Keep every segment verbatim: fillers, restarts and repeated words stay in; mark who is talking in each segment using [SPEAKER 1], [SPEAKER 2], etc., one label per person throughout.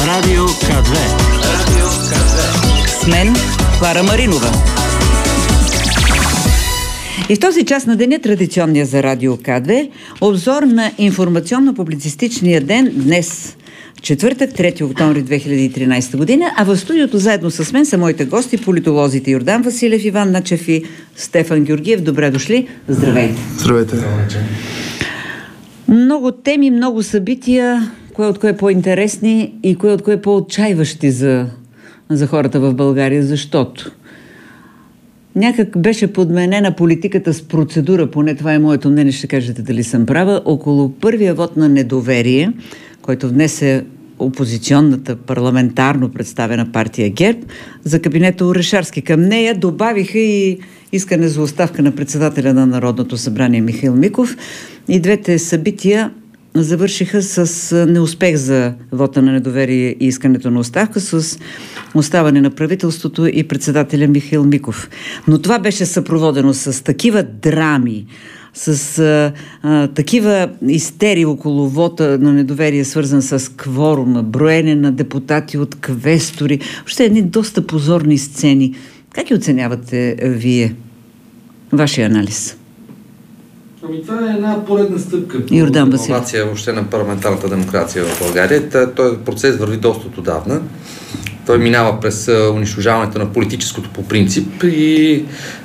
[SPEAKER 1] Радио К две. Радио К две. С мен Клара Маринова. И в този час на деня, традиционния за Радио К две, обзор на информационно-публицистичния ден днес, четвъртък, трети октомври две хиляди и тринадесета година, а в студиото заедно с мен са моите гости, политолозите Йордан Василев, Иван Начев и Стефан Георгиев. Добре дошли! Здравейте!
[SPEAKER 2] Здравейте!
[SPEAKER 1] Много теми, много събития, кое от кое е по-интересни и кое от кое е по-отчаиващи за, за хората в България, защото някак беше подменена политиката с процедура, поне това е моето мнение, ще кажете дали съм права, около първия вод на недоверие, който внесе опозиционната парламентарно представена партия ГЕРБ за кабинета Орешарски. Към нея добавиха и искане за оставка на председателя на Народното събрание Михаил Миков. И двете събития завършиха с неуспех за вота на недоверие и искането на оставка, с оставане на правителството и председателя Михаил Миков. Но това беше съпроводено с такива драми, с а, а, такива истерии около вота на недоверие, свързан с кворума, броене на депутати от квестори, още едни доста позорни сцени. Как ги оценявате вие? Вашия анализ?
[SPEAKER 2] Ами това е една поредна стъпка по
[SPEAKER 1] Йордан
[SPEAKER 2] демокрация, въобще на парламентарната демокрация в България. Този процес върви доста отдавна. Той минава през унищожаването на политическото по принцип и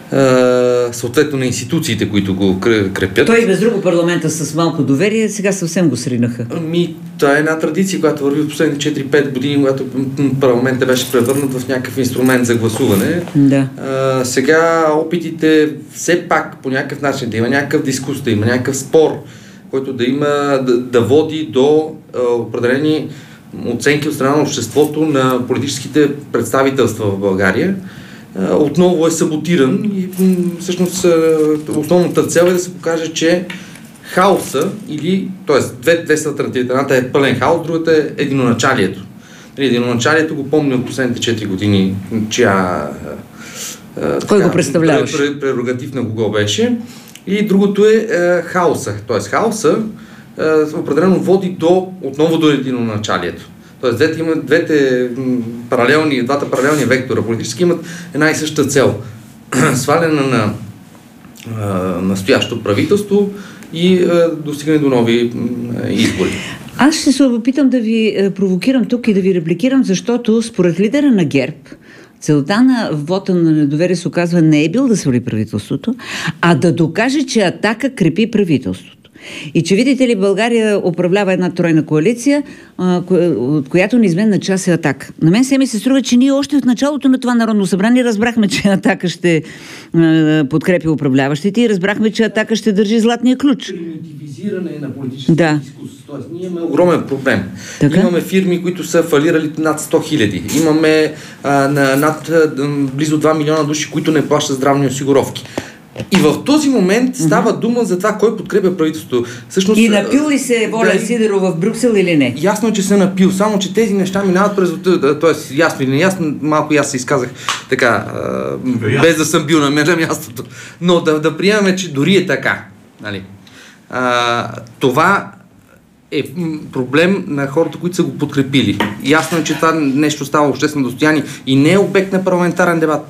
[SPEAKER 2] съответно на институциите, които го крепят.
[SPEAKER 1] Той и без друго парламента с малко доверие, сега съвсем го сринаха.
[SPEAKER 2] Ами, това е една традиция, която върви в последните четири-пет години, когато парламентът беше превърнат в някакъв инструмент за гласуване.
[SPEAKER 1] Да.
[SPEAKER 2] А, сега опитите все пак по някакъв начин да има някакъв дискус, да има някакъв спор, който да има, да, да води до а, определени оценки от страна на обществото на политическите представителства в България, отново е саботиран и всъщност основната цел е да се покаже, че хаоса или, т.е. две, две са алтернативи. Едната е пълен хаос, другата е единоначалието. Единоначалието го помня от последните четири години, чия
[SPEAKER 1] кой го представляваше?
[SPEAKER 2] Прерогатив на кого беше. И другото е, е хаоса. Т.е. хаоса е, определено води до, отново до единоначалието. Тоест, двете, имат, двете паралелни, двата паралелни вектора политически имат една и съща цел. Сваляне на а, настоящото правителство и а, достигане до нови а, избори.
[SPEAKER 1] Аз ще се опитам да ви провокирам тук и да ви репликирам, защото според лидера на ГЕРБ целта на вота на недоверие се оказва не е бил да свали правителството, а да докаже, че Атака крепи правителството. И че, видите ли, България управлява една тройна коалиция, от която неизменна част е Атака. На мен се ми се струва, че ние още от началото на това Народно събрание разбрахме, че Атака ще подкрепи управляващите и разбрахме, че Атака ще държи златния ключ.
[SPEAKER 2] Примитивизиране на политическия
[SPEAKER 1] да.
[SPEAKER 2] дискус. Тоест, ние имаме огромен проблем.
[SPEAKER 1] Така?
[SPEAKER 2] Имаме фирми, които са фалирали над сто хиляди. Имаме а, на, над а, близо два милиона души, които не плащат здравни осигуровки. И в този момент става дума за това, кой подкрепя правителството. Всъщност,
[SPEAKER 1] и напил ли се Волен да, Сидеров в Брюксел или не?
[SPEAKER 2] Ясно е, че се напил, само че тези неща минават през... Т.е. ясно или не ясно, малко и аз се изказах така, а, без да съм бил на мен на мястото. Но да, да приемаме, че дори е така. Нали? А, това е проблем на хората, които са го подкрепили. Ясно е, че това нещо става обществено достояние и не е обект на парламентарен дебат.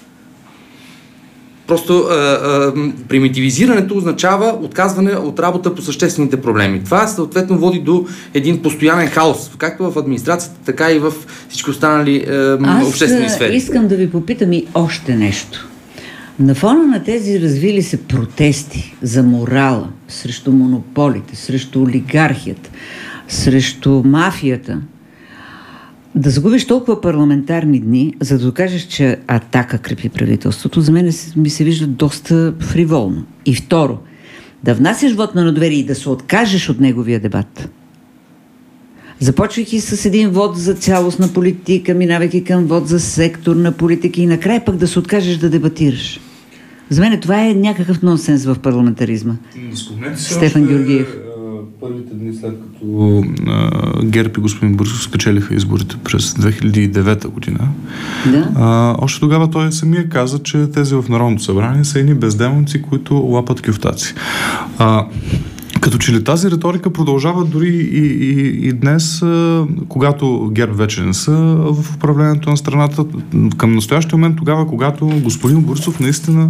[SPEAKER 2] Просто а, а, примитивизирането означава отказване от работа по съществените проблеми. Това съответно води до един постоянен хаос, както в администрацията, така и в всички останали а, обществени сфери.
[SPEAKER 1] Аз искам да ви попитам и още нещо. На фона на тези развили се протести за морала, срещу монополите, срещу олигархията, срещу мафията, да загубиш толкова парламентарни дни, за да докажеш, че Атака крепи правителството, за мен ми се вижда доста фриволно. И второ, да внасяш вод на недоверие и да се откажеш от неговия дебат. Започвайки с един вод за цялостна политика, минавайки към вод за секторна политика и накрая пък да се откажеш да дебатираш. За мен това е някакъв нонсенс в парламентаризма. Стефан Георгиев.
[SPEAKER 3] Първите дни след като а, ГЕРБ и господин Борисов спечелиха изборите през две хиляди и девета година,
[SPEAKER 1] да?
[SPEAKER 3] а, още тогава той самия каза, че тези в Народното събрание са едни бездемонци, които лапат кюфтаци. А, Като че ли тази риторика продължава дори и, и, и днес, когато ГЕРБ вече не са в управлението на страната, към настоящия момент, тогава, когато господин Борисов наистина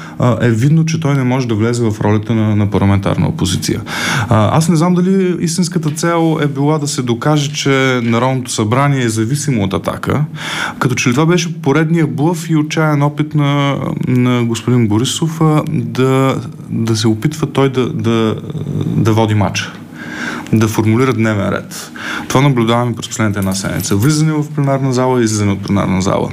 [SPEAKER 3] е видно, че той не може да влезе в ролята на, на парламентарна опозиция. А, аз не знам дали истинската цел е била да се докаже, че Народното събрание е зависимо от Атака, като че ли това беше поредния блъф и отчаян опит на, на господин Борисов а, да, да се опитва той да, да, да води матча, да формулира дневен ред. Това наблюдаваме през последната една седмица. Влизане в пленарна зала и излизане от пленарна зала.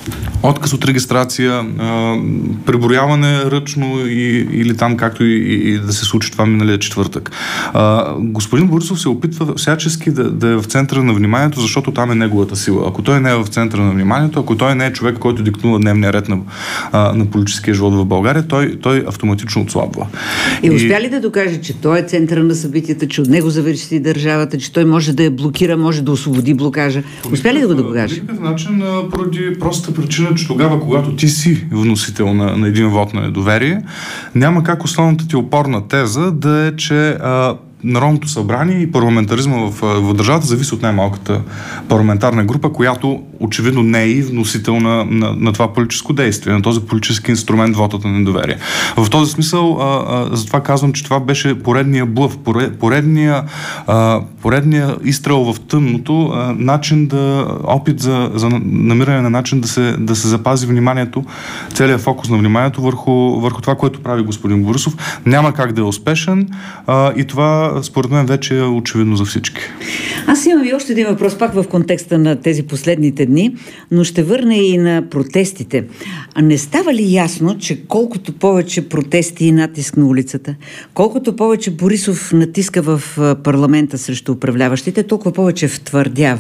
[SPEAKER 3] Отказ от регистрация, а, преброяване ръчно и, или там както и, и да се случи това миналия четвъртък. А, господин Борисов се опитва всячески да, да е в центъра на вниманието, защото там е неговата сила. Ако той не е в центъра на вниманието, ако той не е човек, който диктува дневния ред на, а, на политическия живот в България, той, той автоматично отслабва.
[SPEAKER 1] И успя ли да докаже, че той е центъра на събитията, че от него зависи държавата, че той може да я блокира, може да освободи блокажа? Успя ли да го докаже?
[SPEAKER 3] По никакъв начин, поради простата причина, че тогава, когато ти си вносител на, на един вод на недоверие, няма как основната ти опорна теза да е, че а, Народното събрание и парламентаризма в, в държавата зависи от най-малката парламентарна група, която очевидно не е и вносител на, на, на това политическо действие, на този политически инструмент вотът на недоверие. В този смисъл, а, а, затова казвам, че това беше поредния блъв, поредния, а, поредния изстрел в тъмното, а, начин да, опит за, за намиране на начин да се, да се запази вниманието, целият фокус на вниманието върху, върху това, което прави господин Борисов. Няма как да е успешен а, и това според мен вече е очевидно за всички.
[SPEAKER 1] Аз имам и още един въпрос, пак в контекста на тези последните дни, но ще върна и на протестите. А не става ли ясно, че колкото повече протести и натиск на улицата, колкото повече Борисов натиска в парламента срещу управляващите, толкова повече втвърдява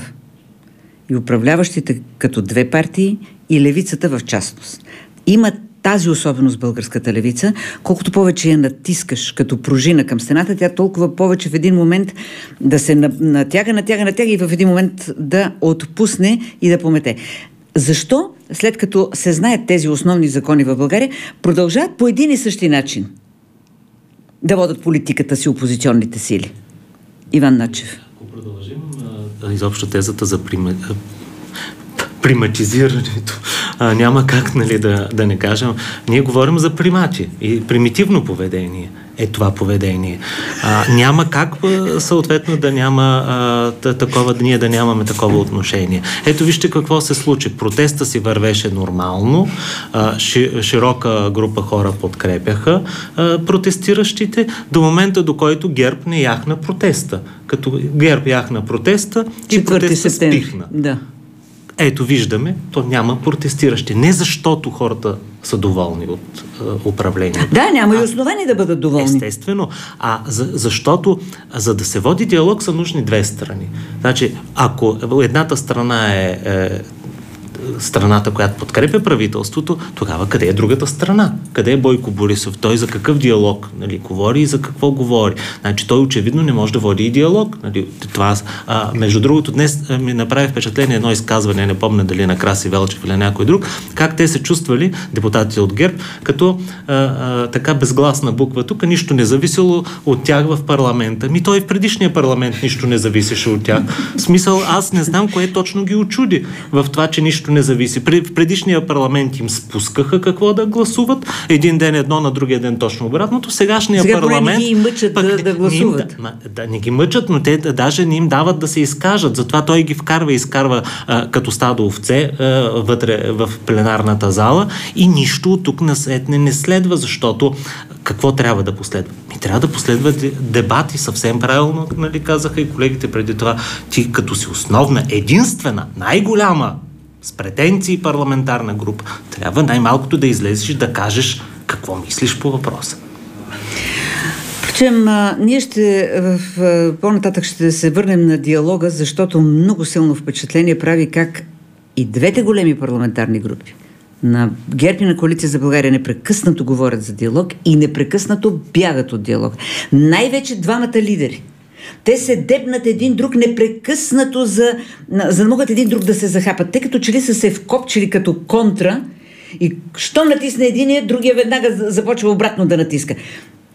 [SPEAKER 1] и управляващите като две партии и левицата в частност. Имат тази особеност българската левица, колкото повече я натискаш като пружина към стената, тя толкова повече в един момент да се натяга, натяга, натяга и в един момент да отпусне и да помете. Защо, след като се знаят тези основни закони в България, продължават по един и същи начин да водят политиката си опозиционните сили? Иван Начев.
[SPEAKER 4] Ако продължим а, изобщо тезата за приме... приматизирането. А, няма как, нали, да, да не кажем. Ние говорим за примати и примитивно поведение е това поведение. А, няма как, съответно, да няма а, такова, ние да нямаме такова отношение. Ето вижте какво се случи. Протеста си вървеше нормално, а, ши, широка група хора подкрепяха а, протестиращите до момента, до който ГЕРБ не яхна протеста. Като ГЕРБ яхна протеста и протеста спихна.
[SPEAKER 1] Да.
[SPEAKER 4] Ето виждаме, то няма протестиращи. Не защото хората са доволни от е, управлението.
[SPEAKER 1] Да, няма а, и основания да бъдат доволни.
[SPEAKER 4] Естествено. А за, защото за да се води диалог са нужни две страни. Значи, ако едната страна е, е страната, която подкрепя правителството, тогава къде е другата страна? Къде е Бойко Борисов? Той за какъв диалог, нали, говори и за какво говори? Значи той очевидно не може да води и диалог. Нали. Това, а, между другото, днес а, ми направи впечатление едно изказване, не помня дали на Краси Велчев или някой друг, как те се чувствали, депутатите от ГЕРБ, като а, а, така безгласна буква. Тук нищо не зависело от тях в парламента. Ми той в предишния парламент нищо не зависеше от тях. В смисъл, аз не знам кое точно ги очуди в това, че нищо не зависи. В предишния парламент им спускаха какво да гласуват. Един ден едно, на другия ден точно обратното. Сегашния
[SPEAKER 1] Сега
[SPEAKER 4] парламент...
[SPEAKER 1] Сега не ги мъчат
[SPEAKER 4] пък,
[SPEAKER 1] да, да гласуват.
[SPEAKER 4] Да, да, не ги мъчат, но те даже не им дават да се изкажат. Затова той ги вкарва и изкарва а, като стадо овце а, вътре в пленарната зала и нищо от тук насетне не следва, защото какво трябва да последва? Ми трябва да последва дебати, съвсем правилно, нали, казаха и колегите преди това. Ти като си основна, единствена, най-голяма с претенции парламентарна група, трябва най-малкото да излезеш и да кажеш какво мислиш по въпроса.
[SPEAKER 1] Впрочем, ние ще в, по-нататък ще се върнем на диалога, защото много силно впечатление прави как и двете големи парламентарни групи на ГЕРБ и на Коалиция за България непрекъснато говорят за диалог и непрекъснато бягат от диалог. Най-вече двамата лидери. Те се дебнат един друг непрекъснато, за, за да могат един друг да се захапат. Те като че ли са се вкопчили като контра и що натисне единия, другия веднага започва обратно да натиска.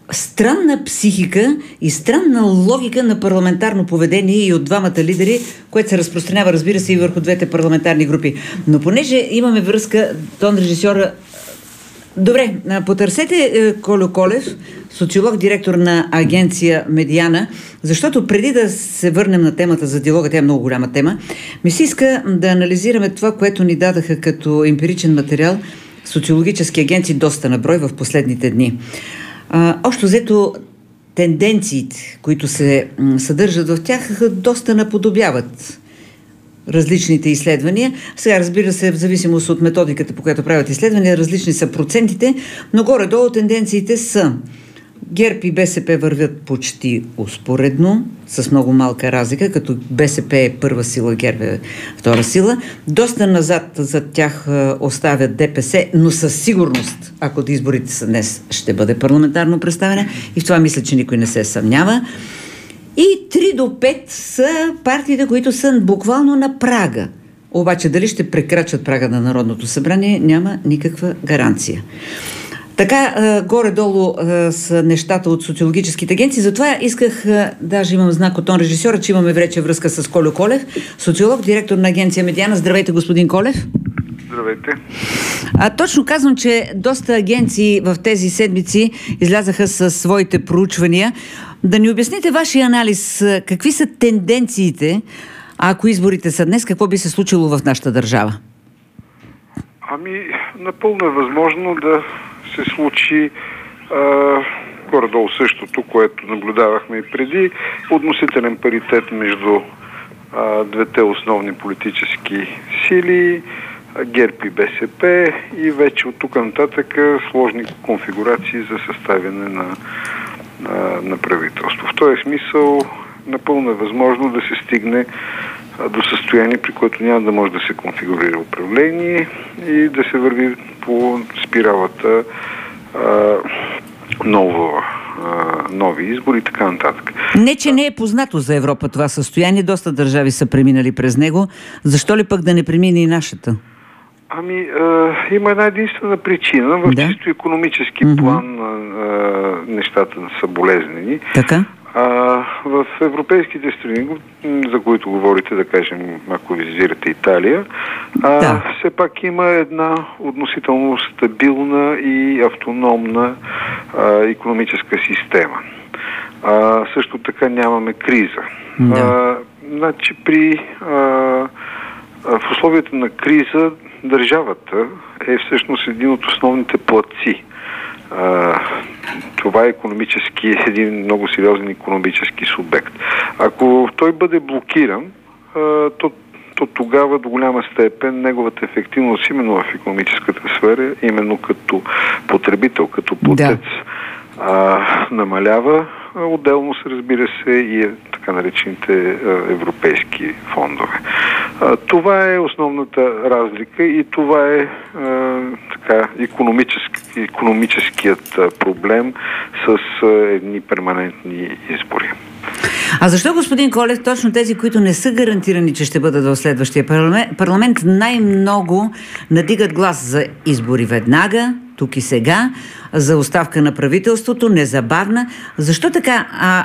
[SPEAKER 1] странна психика и странна логика на парламентарно поведение и от двамата лидери, което се разпространява, разбира се, и върху двете парламентарни групи. Но понеже имаме връзка, тон режисьора... Добре, потърсете Кольо Колев, социолог, директор на агенция Медиана, защото преди да се върнем на темата за диалога, тя е много голяма тема, ми се иска да анализираме това, което ни дадаха като емпиричен материал социологически агенции, доста на брой в последните дни. А, общо взето, тенденциите, които се м, съдържат в тях, доста наподобяват различните изследвания. Сега, разбира се, в зависимост от методиката, по която правят изследвания, различни са процентите, но горе-долу тенденциите са: ГЕРБ и БСП вървят почти успоредно, с много малка разлика, като БСП е първа сила, ГЕРБ е втора сила. Доста назад за тях оставят ДПС, но със сигурност, ако изборите са днес, ще бъде парламентарно представяне, и в това мисля, че никой не се съмнява. И три до пет са партиите, които са буквално на прага. Обаче дали ще прекрачат прага на Народното събрание, няма никаква гаранция. Така, горе-долу са нещата от социологическите агенции. Затова исках, даже имам знак от тон режисьора, че имаме вече връзка с Кольо Колев, социолог, директор на агенция Медиана. Здравейте, господин Колев.
[SPEAKER 5] Здравейте.
[SPEAKER 1] А точно казвам, че доста агенции в тези седмици излязаха със своите проучвания. Да ни обясните вашия анализ. Какви са тенденциите, а ако изборите са днес, какво би се случило в нашата държава?
[SPEAKER 5] Ами, напълно е възможно да се случи а, горе-долу същото, което наблюдавахме и преди. Относителен паритет между а, двете основни политически сили, ГЕРБ и БСП, и вече от тук нататък сложни конфигурации за съставяне на, на, на правителство. В този смисъл напълно е възможно да се стигне до състояние, при което няма да може да се конфигурира управление и да се върви по спиралата а, ново, а, нови избори и така нататък.
[SPEAKER 1] Не, че не е познато за Европа това състояние. Доста държави са преминали през него. Защо ли пък да не премине и нашата?
[SPEAKER 5] Ами, а, има една единствена причина. В
[SPEAKER 1] да?
[SPEAKER 5] чисто икономически mm-hmm. план а, нещата са болезнени.
[SPEAKER 1] Така?
[SPEAKER 5] А, в европейските страни, за които говорите, да кажем, ако визирате Италия, а, да. все пак има една относително стабилна и автономна а, икономическа система. А, също така нямаме криза. Да. А, значи при а, в условията на криза държавата е всъщност един от основните платци. Uh, това е икономически, един много сериозен икономически субект. Ако той бъде блокиран, uh, то, то тогава до голяма степен неговата ефективност именно в икономическата сфера, именно като потребител, като платец, да. uh, намалява. Отделно се, разбира се, и така наречените европейски фондове. Това е основната разлика и това е така икономически, икономическият проблем с едни перманентни избори.
[SPEAKER 1] А защо, господин Колев, точно тези, които не са гарантирани, че ще бъдат в следващия парламент, парламент най-много надигат глас за избори веднага, тук и сега, за оставка на правителството, незабавна? Защо така? А,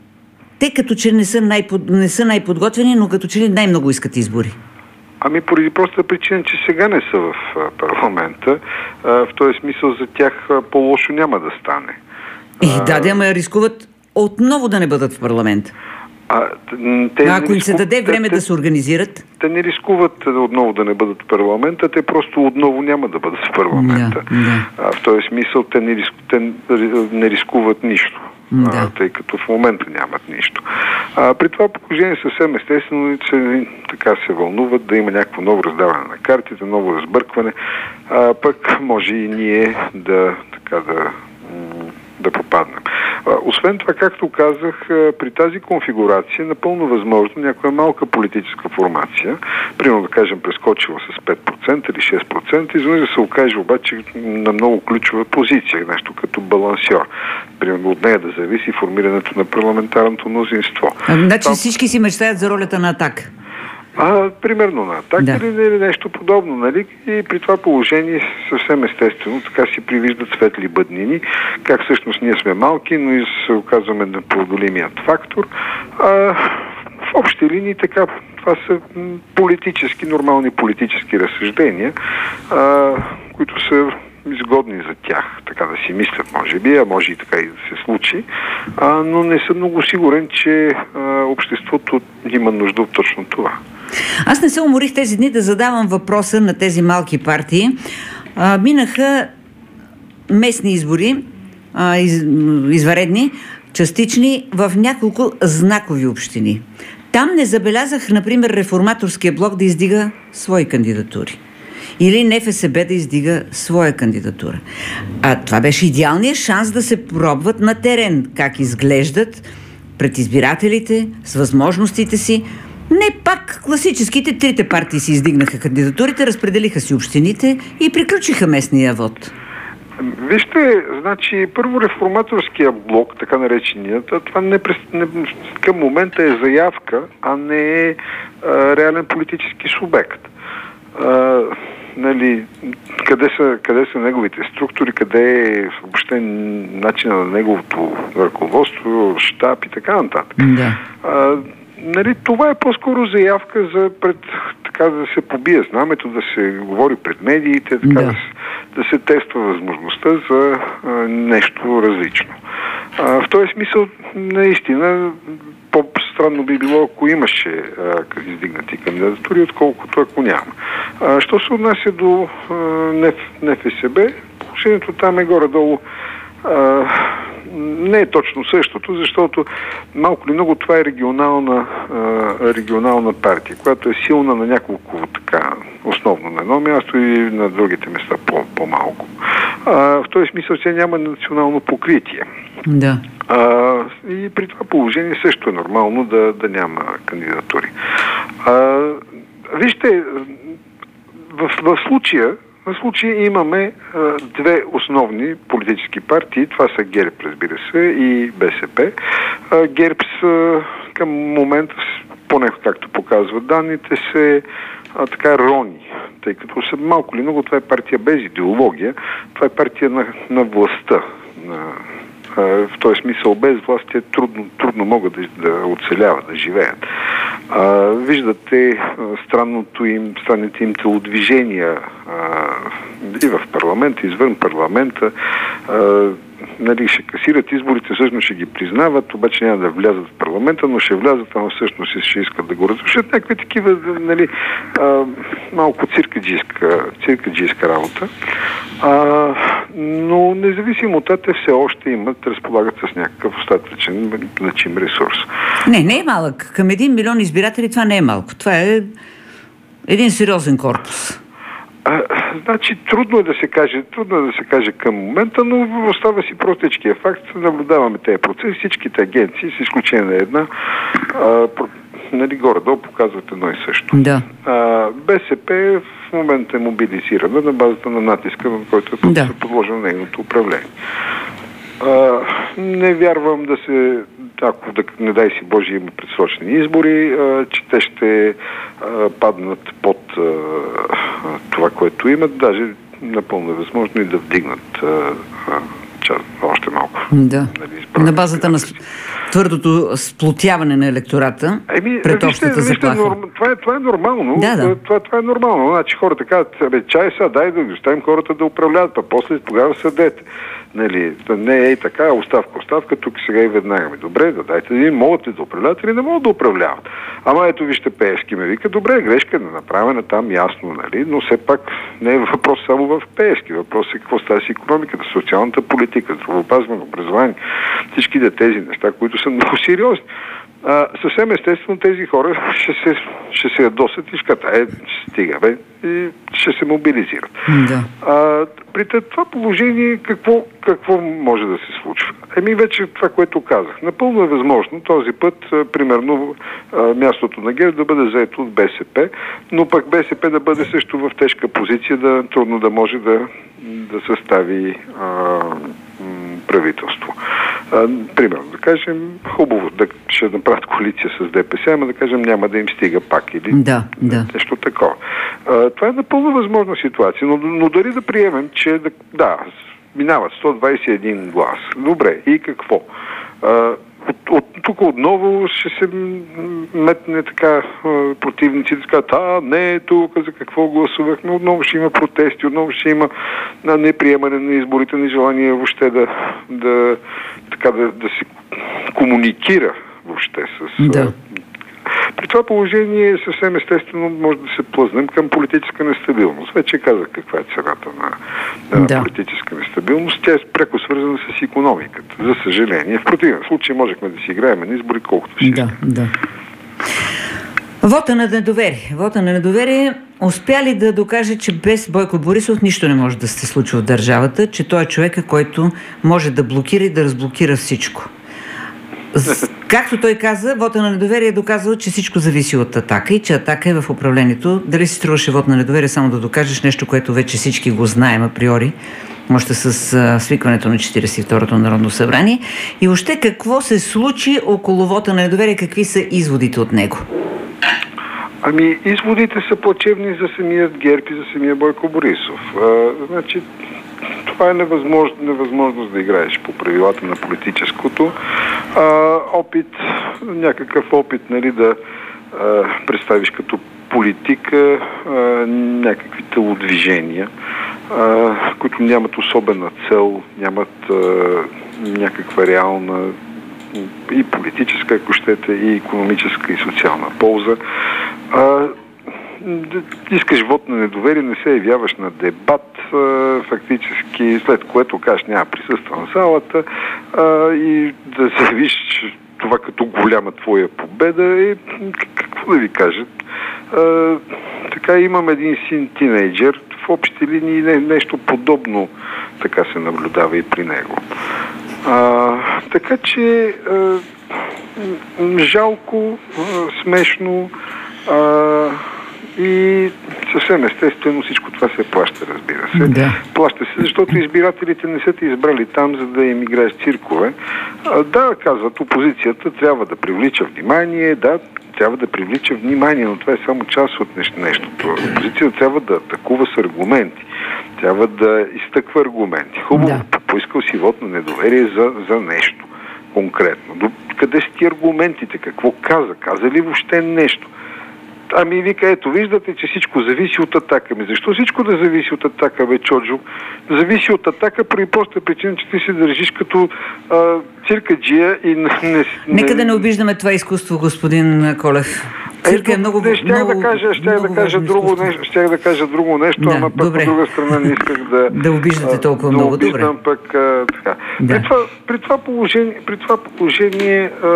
[SPEAKER 1] те като че не са, най-под, не са най-подготвени, но като че ли най-много искат избори?
[SPEAKER 5] Ами поради простата причина, че сега не са в парламента. В този смисъл за тях по-лошо няма да стане.
[SPEAKER 1] И да, да, ама рискуват отново да не бъдат в парламента.
[SPEAKER 5] А, те
[SPEAKER 1] а ако им се даде време
[SPEAKER 5] те,
[SPEAKER 1] да се организират?
[SPEAKER 5] Те не рискуват отново да не бъдат в парламента, те просто отново няма да бъдат в парламента. Да, да. А, в този смисъл те не, риск, те не рискуват нищо, да. а, тъй като в момента нямат нищо. А, при това положение съвсем естествено, че така се вълнуват да има някакво ново раздаване на картите, ново разбъркване, а, пък може и ние да така да да попаднем. Освен това, както казах, при тази конфигурация е напълно възможно някоя малка политическа формация, примерно да кажем прескочила с пет процента или шест процента, изведнъж да се окаже обаче на много ключова позиция, нещо като балансьор. Примерно от нея да зависи формирането на парламентарното мнозинство.
[SPEAKER 1] А, значи Това... всички си мечтаят за ролята на Атака.
[SPEAKER 5] А, примерно на атака да. или, или нещо подобно, нали? И при това положение съвсем естествено така си привиждат светли бъднини, как всъщност ние сме малки, но и се оказваме непреодолимият фактор. А, в общи линии така, това са политически, нормални политически разсъждения, а, които са изгодни за тях, така да си мислят, може би, а може и така и да се случи, а, но не съм много сигурен, че а, обществото има нужда от точно това.
[SPEAKER 1] Аз не се уморих тези дни да задавам въпроса на тези малки партии. А, минаха местни избори, а, из, изваредни, частични, в няколко знакови общини. Там не забелязах, например, Реформаторския блок да издига свои кандидатури. Или НФСБ да издига своя кандидатура. А това беше идеалният шанс да се пробват на терен как изглеждат пред избирателите, с възможностите си. Не пак класическите трите партии си издигнаха кандидатурите, разпределиха си общините и приключиха местния вод.
[SPEAKER 5] Вижте, значи, първо Реформаторския блок, така нареченият, това не, не, към момента е заявка, а не е а, реален политически субект. А, нали, къде са, къде са неговите структури, къде е въобще начина на неговото ръководство, щаб и така нататък.
[SPEAKER 1] Да.
[SPEAKER 5] А, нали, това е по-скоро заявка за пред, така да се побие знамето, да се говори пред медиите, така да, да, да се тества възможността за а, нещо различно. А, в този смисъл, наистина, по-странно би било, ако имаше а, издигнати кандидатури, отколкото ако няма. А, що се отнася до а, НФСБ, положението там е горе-долу а, не е точно същото, защото малко ли много това е регионална, а, регионална партия, която е силна на няколко така, основно на едно място и на другите места по- по-малко. А, в този смисъл се няма национално покритие.
[SPEAKER 1] Да.
[SPEAKER 5] А, и при това положение също е нормално да, да няма кандидатури. А, вижте, в, в случая В случая имаме а, две основни политически партии. Това са ГЕРБ, разбира се, и БСП. А, ГЕРБ са към момента, поне както показват данните, се а, така рони, тъй като са малко ли много, това е партия без идеология, това е партия на, на властта. На, а, в този смисъл без власт те трудно, трудно могат да, да оцеляват, да живеят. А, виждате а, странното им, странните им телодвижения а, и в парламента, извън парламента. А, нали, ще касират изборите, всъщност ще ги признават, обаче няма да влязат в парламента, но ще влязат, ама всъщност ще искат да го разрушат. Някакви такива, нали, а, малко циркаджийска, циркаджийска работа. А, но независимо от това, те все още имат, разполагат с някакъв остатъчен значим ресурс.
[SPEAKER 1] Не, не е малък. Към един милион избиратели това не е малко. Това е един сериозен корпус.
[SPEAKER 5] А, значи трудно е да се каже, трудно е да се каже към момента, но остава си простичкия факт. Наблюдаваме тези процеси, всичките агенции, с изключение на една, а, нали, горе-долу показват едно и също.
[SPEAKER 1] Да.
[SPEAKER 5] А, БСП в момента е мобилизирана на базата на натиска, на който е да. подложено нейното управление. А, не вярвам да се, ако да, не дай си Боже има предсрочни избори, а, че те ще а, паднат под а, това, което имат, даже напълно е възможно и да вдигнат а, част, още малко.
[SPEAKER 1] Да. Нали, на базата на твърдото сплотяване на електората Еми, пред общата заплаха.
[SPEAKER 5] Норм... Това, е, това е нормално.
[SPEAKER 1] Да, да.
[SPEAKER 5] Това, това е нормално. Значи хората казват, бе, чай са, дай да оставим хората да управляват, а после тогава съдете. Нали, не е и така, оставка, оставка, тук сега и веднага. Добре, да дайте да могат ли да управляват или не могат да управляват. Ама ето вижте, Пеевски ме вика, добре, грешка е направена там ясно, нали, но все пак не е въпрос само в Пеевски. Въпрос е какво става с икономиката, социалната политика, здравеопазване, образование, всичките тези неща, които са много сериозни. А, съвсем естествено тези хора ще се, ще се ядосат и ще кажат, е, стига, бе, и ще се мобилизират.
[SPEAKER 1] Да.
[SPEAKER 5] А, при това положение какво, какво може да се случва? Еми вече това, което казах. Напълно е възможно този път, а, примерно, а, мястото на ГЕРБ да бъде заето от БСП, но пък БСП да бъде също в тежка позиция, да трудно да може да, да състави а, правителство. А, примерно, да кажем, хубаво да ще направят коалиция с ДПС, ама да кажем няма да им стига пак или
[SPEAKER 1] да, да.
[SPEAKER 5] нещо такова. А, това е напълно възможна ситуация, но, но дали да приемем, че да, да минават сто двадесет и един глас. Добре, и какво? А, от, от тук отново ще се метне така противниците, така, а не, тук за какво гласувахме, отново ще има протести, отново ще има неприемане на изборите, нежелание въобще да, да, така, да, да се комуникира въобще с...
[SPEAKER 1] Да.
[SPEAKER 5] При това положение съвсем естествено може да се плъзнем към политическа нестабилност. Вече казах каква е цената на, на да. политическа нестабилност. Тя е пряко свързана с икономиката. За съжаление. В противен случай можехме да си играем на избори колкото си.
[SPEAKER 1] Да, да. Вота на недоверие. Вота на недоверие успя ли да докаже, че без Бойко Борисов нищо не може да се случва в държавата, че той е човека, който може да блокира и да разблокира всичко? Както той каза, вота на недоверие е доказал, че всичко зависи от Атака и че Атака е в управлението. Дали си струваше вод на недоверие само да докажеш нещо, което вече всички го знаем априори, още с а, свикването на четиридесет и второто Народно събрание. И още какво се случи около вота на недоверие, какви са изводите от него?
[SPEAKER 5] Ами, изводите са плачевни за самият ГЕРБ и за самия Бойко Борисов. А, значи, това е невъзможно, невъзможност да играеш по правилата на политическото. А, опит, някакъв опит, нали, да а, представиш като политика а, някакви телодвижения, а, които нямат особена цел, нямат а, някаква реална и политическа, ако щете, и икономическа, и социална полза. А, искаш вод на недоверие, не се явяваш на дебат, а, фактически, след което кажеш няма присъства на залата а, и да заявиш това като голяма твоя победа и какво да ви кажат. А, така имам един син тинейджър, в общи линии не, нещо подобно така се наблюдава и при него. А, така че а, жалко, а, смешно а, и съвсем естествено всичко това се плаща, разбира се.
[SPEAKER 1] Да.
[SPEAKER 5] Плаща се, защото избирателите не са те избрали там, за да им играеш циркове. А, да, казват, опозицията трябва да привлича внимание, да, трябва да привлича внимание, но това е само част от нещо. нещото. Опозицията трябва да атакува с аргументи. Трябва да изтъква аргументи. Хубаво, да. Поискал си вод на недоверие за, за нещо конкретно. До къде са ти аргументите? Какво каза? Каза ли въобще нещо? Ами вика, ето, виждате, че всичко зависи от Атака. Ми защо всичко да зависи от Атака, бе, Чоджо? Зависи от Атака при проста причина, че ти се държиш като а, циркаджия и не, не...
[SPEAKER 1] Нека да не обиждаме това изкуство, господин Колев. Цирка е много,
[SPEAKER 5] не, щях
[SPEAKER 1] много,
[SPEAKER 5] да кажа, щях да кажа друго нещо, щях да кажа друго нещо,
[SPEAKER 1] да,
[SPEAKER 5] ама пък
[SPEAKER 1] добре.
[SPEAKER 5] от друга страна не исках да...
[SPEAKER 1] да обиждате толкова
[SPEAKER 5] да
[SPEAKER 1] много,
[SPEAKER 5] обиждам,
[SPEAKER 1] добре.
[SPEAKER 5] Пък, а, така.
[SPEAKER 1] Да.
[SPEAKER 5] При, това, при това положение, при това положение а,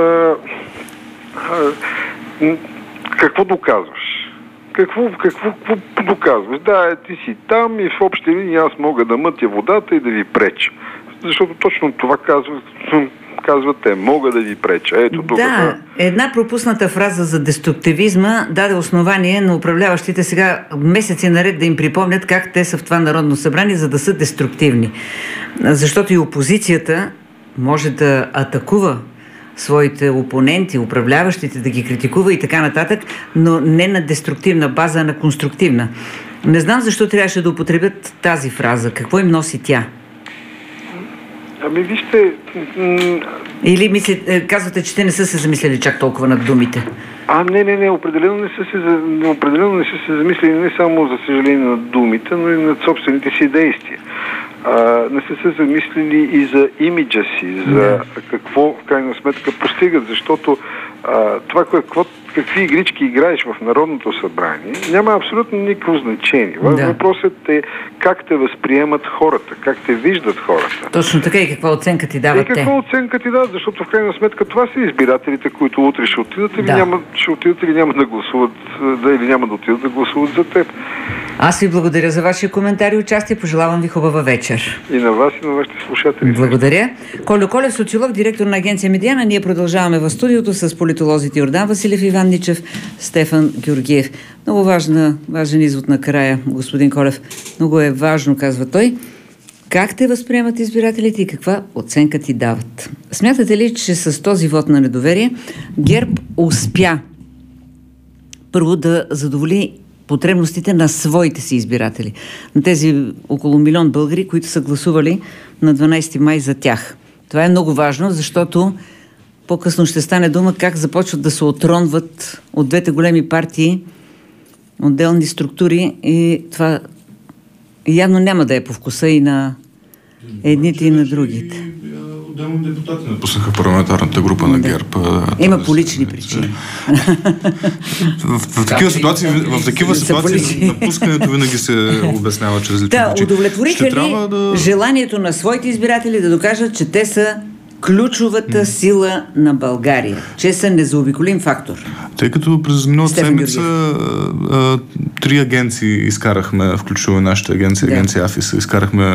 [SPEAKER 5] а, какво доказваш? Какво, какво, какво доказваш? Да, ти си там и в общи линии аз мога да мътя водата и да ви преча. Защото точно това казват, казват те, мога да ви преча. Ето тук.
[SPEAKER 1] Да, една пропусната фраза за деструктивизма даде основание на управляващите сега месеци наред да им припомнят как те са в това Народно събрание, за да са деструктивни. Защото и опозицията може да атакува своите опоненти, управляващите, да ги критикува и така нататък, но не на деструктивна база, а на конструктивна. Не знам защо трябваше да употребят тази фраза. Какво им носи тя?
[SPEAKER 5] Ами вижте... М-
[SPEAKER 1] Или мисли, казвате, че те не са се замислили чак толкова над думите?
[SPEAKER 5] А, не, не, не, определено не са се, определено не са се замислили не само за съжаление над думите, но и над собствените си действия. А, не са се замислили и за имиджа си, за какво в крайна сметка постигат, защото а, това, какво, какви игрички играеш в Народното събрание, няма абсолютно никакво значение. Да. Въпросът е как те възприемат хората, как те виждат хората.
[SPEAKER 1] Точно така, и каква оценка ти дават те.
[SPEAKER 5] И каква оценка ти дават, защото в крайна сметка това са избирателите, които утре ще отидат или да. няма, ще отидат или няма да гласуват, да, или няма да отидат да гласуват за теб.
[SPEAKER 1] Аз ви благодаря за вашия коментар и участие. Пожелавам ви хубава вечер.
[SPEAKER 5] И на вас, и на вашите слушатели.
[SPEAKER 1] Благодаря. Колю Колев, социолог, директор на агенция Медиана. Ние продължаваме в студиото с политолозите Йордан Василев, Иван Ничев, Стефан Георгиев. Много важна, важен извод накрая, господин Колев. Много е важно, казва той, как те възприемат избирателите и каква оценка ти дават. Смятате ли, че с този вод на недоверие ГЕРБ успя първо да задоволи потребностите на своите си избиратели, на тези около милион българи, които са гласували на дванайсети май за тях? Това е много важно, защото по-късно ще стане дума как започват да се отронват от двете големи партии отделни структури и това явно няма да е по вкуса и на едните и на другите.
[SPEAKER 3] Отделно депутати напуснаха парламентарната група на ГЕРБ.
[SPEAKER 1] Има по лични причини.
[SPEAKER 3] В, в такива ситуации, в такива ситуации напускането винаги се обяснява чрез лични
[SPEAKER 1] да,
[SPEAKER 3] причини.
[SPEAKER 1] Удовлетвориха ли да... желанието на своите избиратели да докажат, че те са ключовата сила на България, че са незаобиколим фактор?
[SPEAKER 3] Тъй като през миналата седмица а, три агенции изкарахме, включително нашата агенция, да. агенция АФИС, изкарахме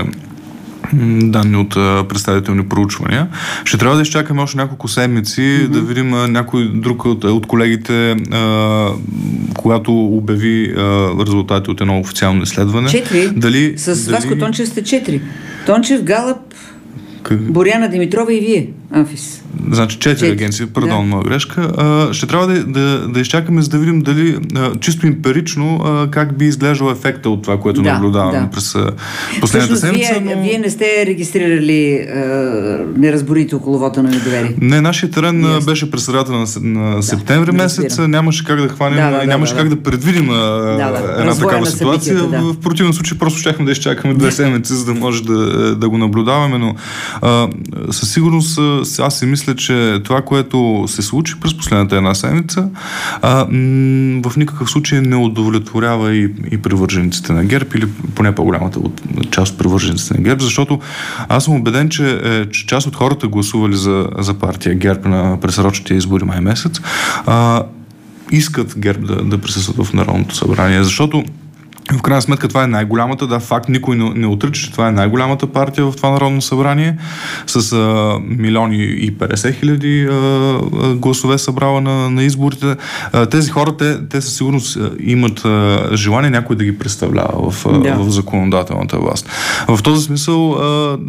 [SPEAKER 3] данни от а, представителни проучвания. Ще трябва да изчакаме още няколко седмици, mm-hmm. да видим а, някой друг от, от колегите, а, когато обяви а, резултати от едно официално изследване.
[SPEAKER 1] Четири.
[SPEAKER 3] Дали,
[SPEAKER 1] С
[SPEAKER 3] дали...
[SPEAKER 1] Васко Тончев сте четири. Тончев, Галъп, как... Боряна Димитрова и вие, Афис.
[SPEAKER 3] Значи четири агенции, пардон, да. моя грешка. А, ще трябва да, да, да изчакаме, за да видим дали а, чисто емпирично а, как би изглеждал ефекта от това, което да, наблюдаваме да. през последната седмица.
[SPEAKER 1] Вие, но... вие не сте регистрирали а, неразборите около вота на недоверие?
[SPEAKER 3] Не, нашия терен yes. беше през средата на, на да, септември месец. Нямаше как да хванем,
[SPEAKER 1] да, да,
[SPEAKER 3] нямаше
[SPEAKER 1] да,
[SPEAKER 3] как
[SPEAKER 1] да.
[SPEAKER 3] да предвидим а,
[SPEAKER 1] да, да.
[SPEAKER 3] една
[SPEAKER 1] Развоя
[SPEAKER 3] такава ситуация. Да. В противен случай просто щяхме да изчакаме две седмици, за да може да, да го наблюдаваме, но а, със сигурност аз си мисля, че това, което се случи през последната една седмица, а, м- в никакъв случай не удовлетворява и, и привържениците на ГЕРБ, или поне по-голямата от, част от привържениците на ГЕРБ, защото аз съм убеден, че, е, че част от хората гласували за, за партия ГЕРБ на предсрочните избори май месец, а, искат ГЕРБ да, да присъстват в Народното събрание, защото в крайна сметка това е най-голямата, да, факт, никой не, не отрича, че това е най-голямата партия в това Народно събрание, с а, милиони и петдесет хиляди а, а, гласове събрала на, на изборите. А, тези хора, те, те със сигурност имат а, желание някой да ги представлява в, да. в законодателната власт. В този смисъл а,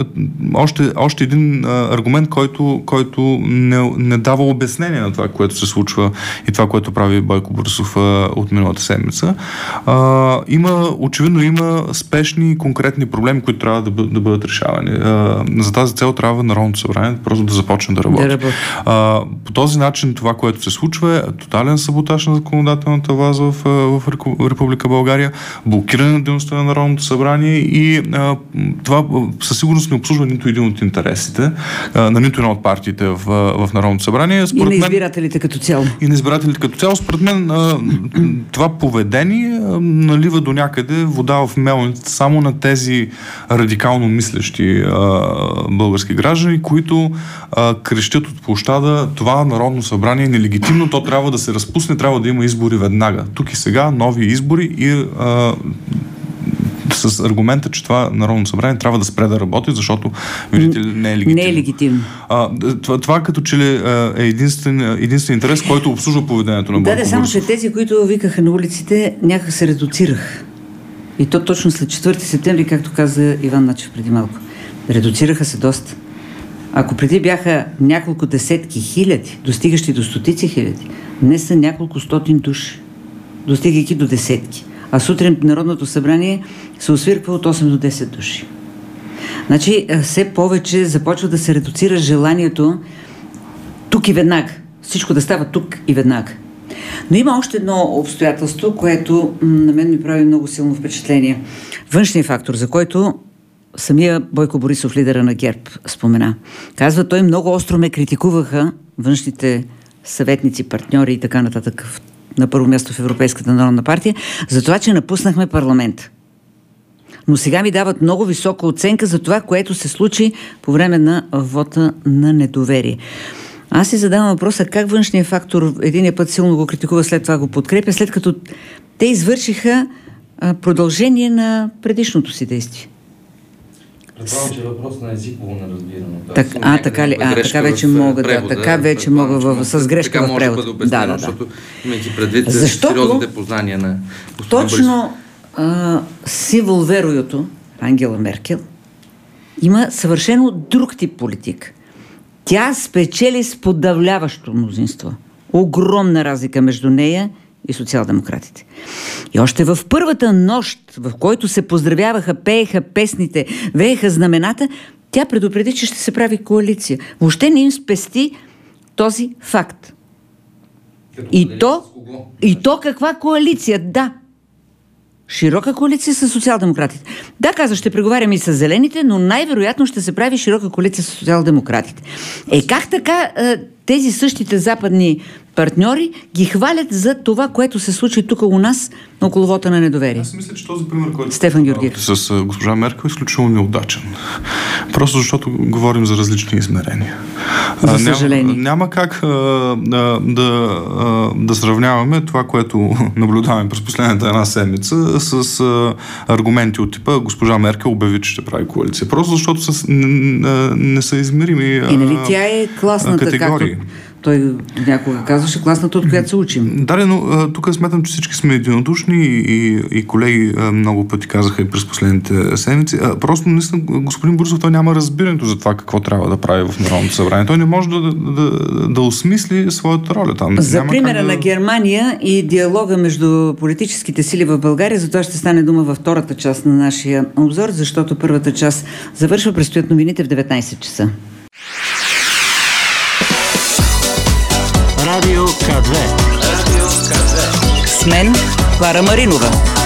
[SPEAKER 3] още, още един а, аргумент, който, който не, не дава обяснение на това, което се случва и това, което прави Бойко Борисов а, от миналата седмица. А, Има, очевидно има спешни и конкретни проблеми, които трябва да бъдат, да бъдат решавани. А, за тази цел трябва Народното събрание просто да започне да работи. Да работи. А, по този начин това, което се случва, е тотален саботаж на законодателната власт в, в Република България, блокиране на дейността на Народното събрание и а, това със сигурност не обслужва нито един от интересите а, на нито една от партиите в, в Народното събрание.
[SPEAKER 1] Според и на избирателите мен, като цяло.
[SPEAKER 3] И на избирателите като цяло. Според мен а, това поведение а, налива до някъде вода в мелницата само на тези радикално мислещи а, български граждани, които а, крещят от площада: това Народно събрание е нелегитимно, то трябва да се разпусне, трябва да има избори веднага. Тук и сега нови избори и а, с аргумента, че това Народно събрание трябва да спре да работи, защото, видите ли, не е легитимно.
[SPEAKER 1] Не е легитимно.
[SPEAKER 3] А, това, това като че ли е единствен, единствен интерес, който обслужва поведението на Бойко
[SPEAKER 1] Борисов. Да, да, само че тези, които викаха на улиците, някак се редуцираха. И то точно след четвърти септември, както каза Иван Начев преди малко. Редуцираха се доста. Ако преди бяха няколко десетки хиляди, достигащи до стотици хиляди, днес са няколко стотин души, достигайки до десетки. А сутрин Народното събрание се освирква от осем до десет души. Значи, все повече започва да се редуцира желанието тук и веднага. Всичко да става тук и веднага. Но има още едно обстоятелство, което на мен ми прави много силно впечатление. Външният фактор, за който самия Бойко Борисов, лидера на ГЕРБ, спомена. Казва, той много остро ме критикуваха външните съветници, партньори и така нататък на първо място в Европейската народна партия, за това, че напуснахме парламента. Но сега ми дават много висока оценка за това, което се случи по време на вота на недоверие. Аз си задавам въпроса как външният фактор единия път силно го критикува, след това го подкрепя, след като те извършиха а, продължение на предишното си действие.
[SPEAKER 2] Предполагам, че е въпрос на езиково неразбиране.
[SPEAKER 1] Так, а, така ли? А, така вече мога, да, така вече мога в, с грешка в превод.
[SPEAKER 2] Да, да, да. Защото имайки предвид сериозните познания на господин Борисов.
[SPEAKER 1] Точно а, символ вероюто, Ангела Меркел, има съвършено друг тип политик. Тя спечели с подавляващо мнозинство. Огромна разлика между нея и социал-демократите. И още в първата нощ, в който се поздравяваха, пееха песните, вееха знамената, тя предупреди, че ще се прави коалиция. Въобще не им спести този факт. И то, и то каква коалиция? Да. Широка коалиция с социал-демократите. Да, казва, ще преговаряме и с зелените, но най-вероятно ще се прави широка коалиция с социал-демократите. Е, как така тези същите западни партньори ги хвалят за това, което се случи тук у нас около вота на недоверие?
[SPEAKER 3] Аз мисля, че този пример, който
[SPEAKER 1] Стефан Георгиев
[SPEAKER 3] с госпожа Меркел, е изключително неудачен. Просто защото говорим за различни измерения.
[SPEAKER 1] За съжаление.
[SPEAKER 3] Няма, няма как а, да, да, а, да сравняваме това, което наблюдаваме през последната една седмица с а, аргументи от типа госпожа Меркел обяви, че ще прави коалиция. Просто защото с, не, не са измерими а,
[SPEAKER 1] и нали тя е класната
[SPEAKER 3] категории.
[SPEAKER 1] Както той някога казваше, класната, от която се учим.
[SPEAKER 3] Да, но тук смятам, че всички сме единодушни и, и колеги много пъти казаха и през последните седмици. Просто наистина господин Борисов, той няма разбирането за това какво трябва да прави в Народното събрание. Той не може да, да, да, да осмисли своята роля там.
[SPEAKER 1] За
[SPEAKER 3] няма
[SPEAKER 1] примера
[SPEAKER 3] да...
[SPEAKER 1] на Германия и диалога между политическите сили в България, за това ще стане дума във втората част на нашия обзор, защото първата част завършва, предстоят новините в деветнайсет часа.
[SPEAKER 6] Радио К две. Радио К две.
[SPEAKER 1] С мен Клара Маринова.